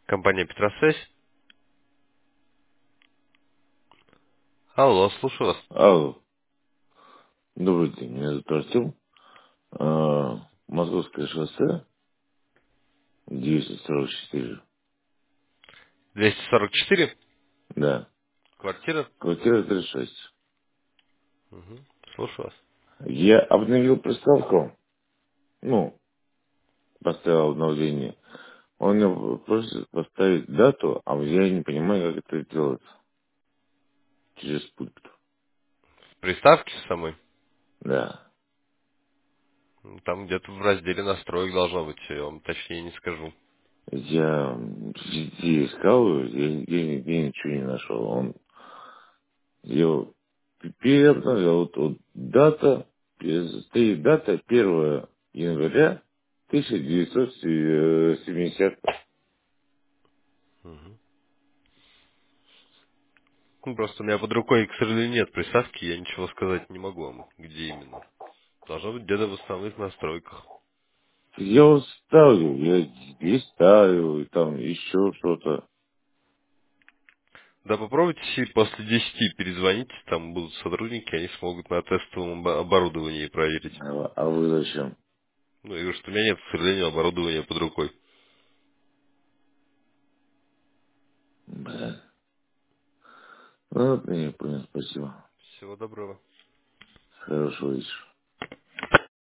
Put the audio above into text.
Компания Петросвязь. Алло, слушаю вас. Алло, добрый день, меня зовут Артем. Московское шоссе, 244. 244, Да, квартира. квартира 36. Угу. Слушаю вас. Я обновил приставку, ну, поставил обновление. Он мне просит поставить дату, а я не понимаю, как это делать через пульт. В приставке самой. Да. Там где-то в разделе настроек должно быть, я вам точнее не скажу. Я везде искал, я нигде ничего не нашел. Я переобновил. Вот дата, стоит дата 1 января 1970. Угу. Ну, просто у меня под рукой, к сожалению, нет приставки, я ничего сказать не могу вам, где именно. Должно быть где-то в основных настройках. Я вот ставлю, я здесь ставлю, и там еще что-то. Да, попробуйте после 10 перезвоните, там будут сотрудники, они смогут на тестовом оборудовании проверить. А вы зачем? Ну, я говорю, что у меня нет, к сожалению, оборудования под рукой. Бля. Ну, вот, я понял, спасибо. Всего доброго. Хорошего вечера.